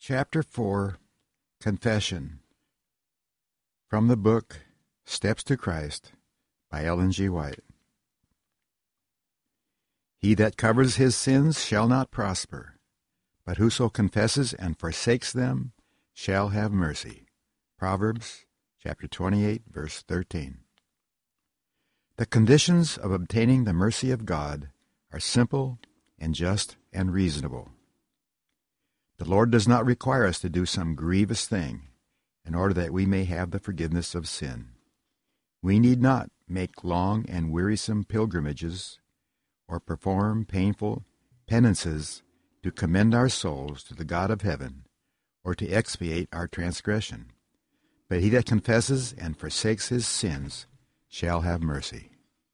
Chapter 4, Confession. From the book Steps to Christ by Ellen G. White. He that covers his sins shall not prosper, but whoso confesses and forsakes them shall have mercy. Proverbs chapter 28, verse 13. The conditions of obtaining the mercy of God are simple and just and reasonable. The Lord does not require us to do some grievous thing in order that we may have the forgiveness of sin. We need not make long and wearisome pilgrimages or perform painful penances to commend our souls to the God of heaven or to expiate our transgression. But he that confesses and forsakes his sins shall have mercy.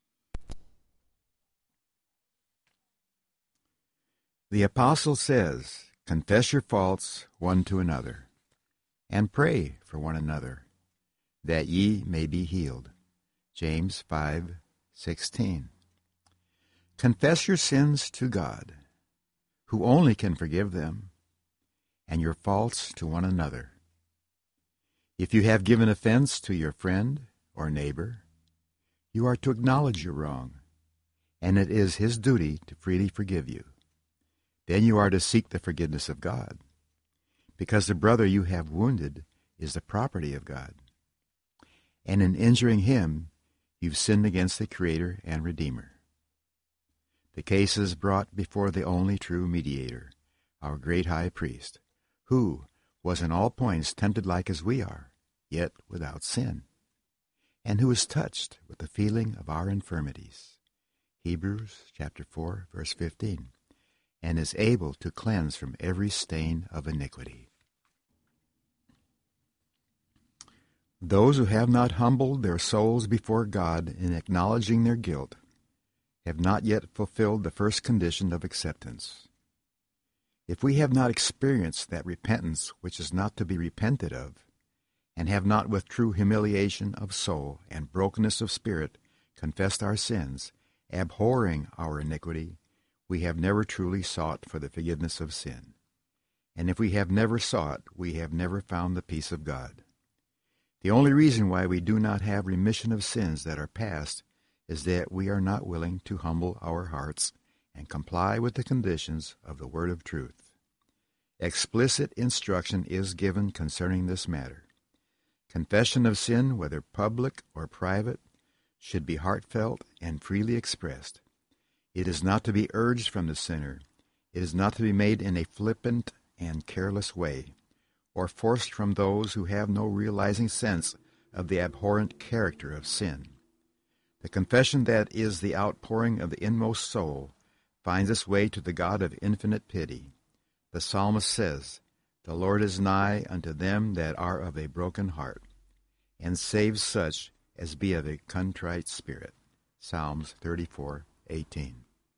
The apostle says, "Confess your faults one to another, and pray for one another, that ye may be healed." James 5:16. Confess your sins to God, who only can forgive them, and your faults to one another. If you have given offense to your friend or neighbor, you are to acknowledge your wrong, and it is his duty to freely forgive you. Then you are to seek the forgiveness of God, because the brother you have wounded is the property of God. And in injuring him, you've sinned against the Creator and Redeemer. The case is brought before the only true mediator, our great high priest, who was in all points tempted like as we are, yet without sin, and who was touched with the feeling of our infirmities. Hebrews chapter 4, verse 15. And is able to cleanse from every stain of iniquity. Those who have not humbled their souls before God in acknowledging their guilt have not yet fulfilled the first condition of acceptance. If we have not experienced that repentance which is not to be repented of, and have not with true humiliation of soul and brokenness of spirit confessed our sins, abhorring our iniquity, we have never truly sought for the forgiveness of sin. And if we have never sought, we have never found the peace of God. The only reason why we do not have remission of sins that are past is that we are not willing to humble our hearts and comply with the conditions of the word of truth. Explicit instruction is given concerning this matter. Confession of sin, whether public or private, should be heartfelt and freely expressed. It is not to be urged from the sinner. It is not to be made in a flippant and careless way, or forced from those who have no realizing sense of the abhorrent character of sin. The confession that is the outpouring of the inmost soul finds its way to the God of infinite pity. The psalmist says, "The Lord is nigh unto them that are of a broken heart, and saves such as be of a contrite spirit." Psalms 34:18.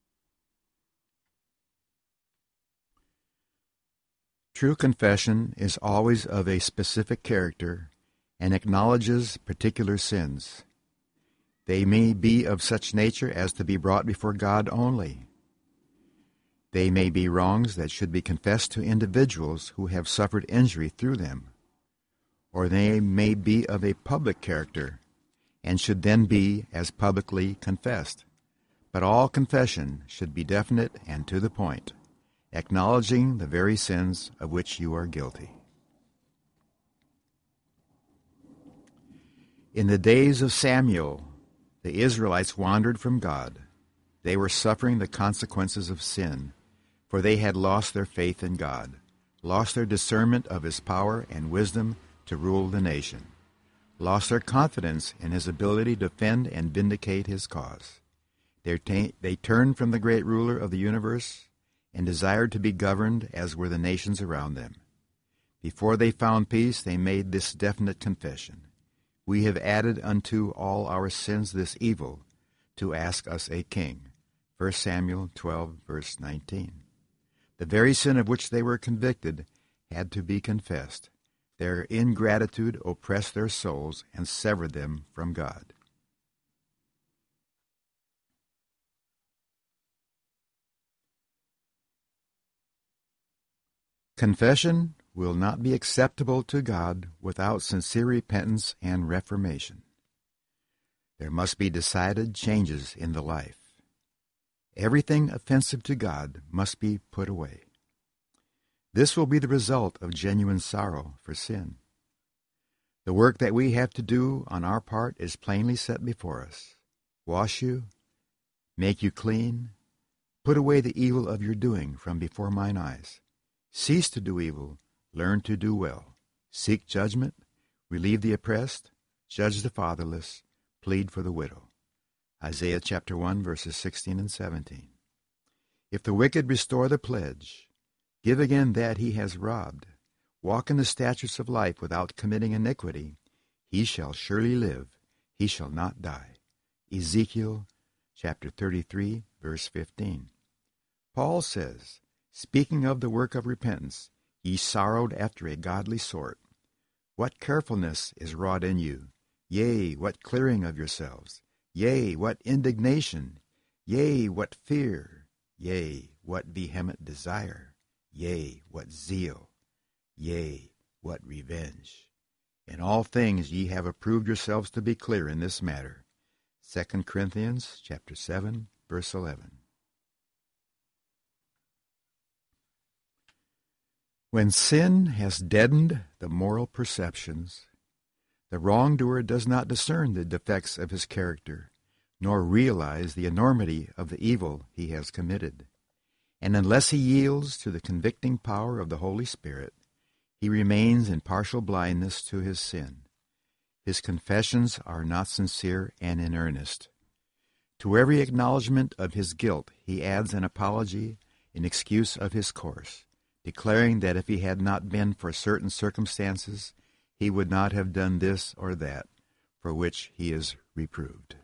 True confession is always of a specific character and acknowledges particular sins. They may be of such nature as to be brought before God only. They may be wrongs that should be confessed to individuals who have suffered injury through them, or they may be of a public character and should then be as publicly confessed. But all confession should be definite and to the point, acknowledging the very sins of which you are guilty. In the days of Samuel, the Israelites wandered from God. They were suffering the consequences of sin, for they had lost their faith in God, lost their discernment of His power and wisdom to rule the nation, lost their confidence in His ability to defend and vindicate His cause. They turned from the great ruler of the universe and desired to be governed as were the nations around them. Before they found peace, they made this definite confession: "We have added unto all our sins this evil, to ask us a king." 1 Samuel 12, verse 19. The very sin of which they were convicted had to be confessed. Their ingratitude oppressed their souls and severed them from God. Confession will not be acceptable to God without sincere repentance and reformation. There must be decided changes in the life. Everything offensive to God must be put away. This will be the result of genuine sorrow for sin. The work that we have to do on our part is plainly set before us. Wash you, make you clean, put away the evil of your doing from before mine eyes. Cease to do evil, learn to do well. Seek judgment, relieve the oppressed, judge the fatherless, plead for the widow. Isaiah chapter 1, verses 16 and 17. If the wicked restore the pledge, give again that he has robbed, walk in the statutes of life without committing iniquity, he shall surely live, he shall not die. Ezekiel chapter 33, verse 15. Paul says, speaking of the work of repentance, ye sorrowed after a godly sort. What carefulness is wrought in you! Yea, what clearing of yourselves! Yea, what indignation! Yea, what fear! Yea, what vehement desire! Yea, what zeal! Yea, what revenge! In all things ye have approved yourselves to be clear in this matter. 2 Corinthians chapter 7, verse 11. When sin has deadened the moral perceptions, the wrongdoer does not discern the defects of his character, nor realize the enormity of the evil he has committed. And unless he yields to the convicting power of the Holy Spirit, he remains in partial blindness to his sin. His confessions are not sincere and in earnest. To every acknowledgment of his guilt he adds an apology in excuse of his course, declaring that if he had not been for certain circumstances, he would not have done this or that, for which he is reproved.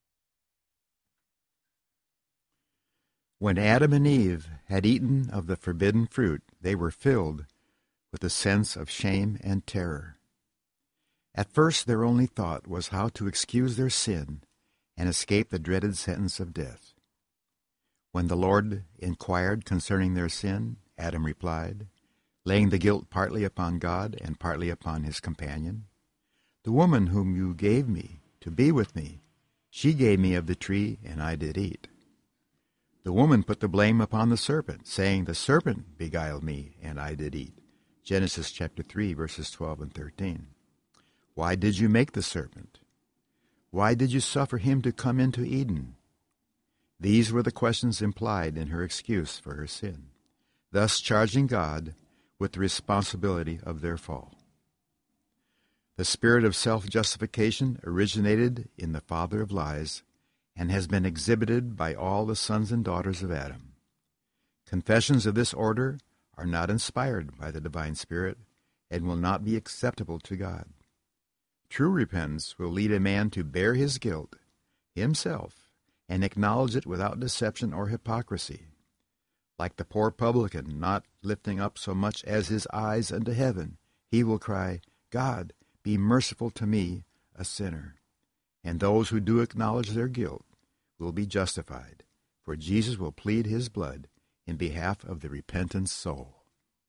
When Adam and Eve had eaten of the forbidden fruit, they were filled with a sense of shame and terror. At first their only thought was how to excuse their sin and escape the dreaded sentence of death. When the Lord inquired concerning their sin, Adam replied, laying the guilt partly upon God and partly upon his companion, "The woman whom you gave me to be with me, she gave me of the tree, and I did eat." The woman put the blame upon the serpent, saying, "The serpent beguiled me, and I did eat." Genesis chapter 3, verses 12 and 13. Why did you make the serpent? Why did you suffer him to come into Eden? These were the questions implied in her excuse for her sin, thus charging God with the responsibility of their fall. The spirit of self-justification originated in the father of lies and has been exhibited by all the sons and daughters of Adam. Confessions of this order are not inspired by the divine Spirit and will not be acceptable to God. True repentance will lead a man to bear his guilt himself and acknowledge it without deception or hypocrisy. Like the poor publican, not lifting up so much as his eyes unto heaven, he will cry, "God, be merciful to me, a sinner." And those who do acknowledge their guilt will be justified, for Jesus will plead his blood in behalf of the repentant soul.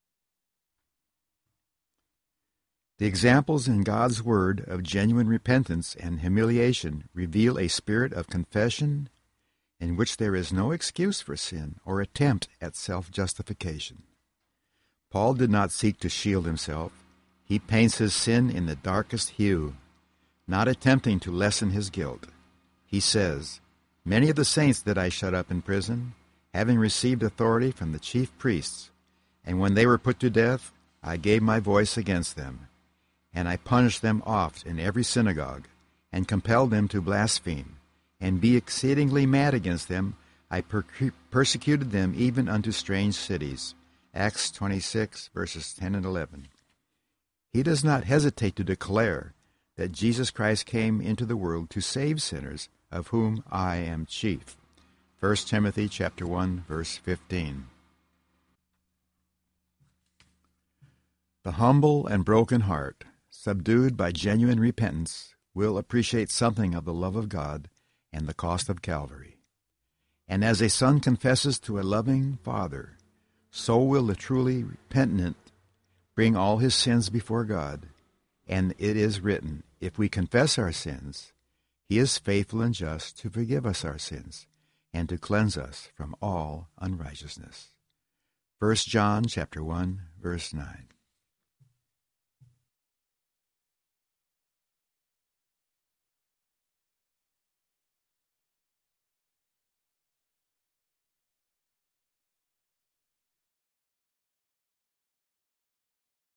The examples in God's Word of genuine repentance and humiliation reveal a spirit of confession in which there is no excuse for sin or attempt at self-justification. Paul did not seek to shield himself. He paints his sin in the darkest hue, not attempting to lessen his guilt. He says, "Many of the saints did I shut up in prison, having received authority from the chief priests, and when they were put to death, I gave my voice against them. And I punished them oft in every synagogue, and compelled them to blaspheme, and be exceedingly mad against them. I persecuted them even unto strange cities." Acts 26, verses 10 and 11. He does not hesitate to declare that Jesus Christ came into the world to save sinners, of whom I am chief. 1 Timothy chapter 1, verse 15. The humble and broken heart, subdued by genuine repentance, will appreciate something of the love of God and the cost of Calvary. And as a son confesses to a loving father, so will the truly repentant bring all his sins before God. And it is written, if we confess our sins, he is faithful and just to forgive us our sins and to cleanse us from all unrighteousness. 1 John chapter 1, verse 9.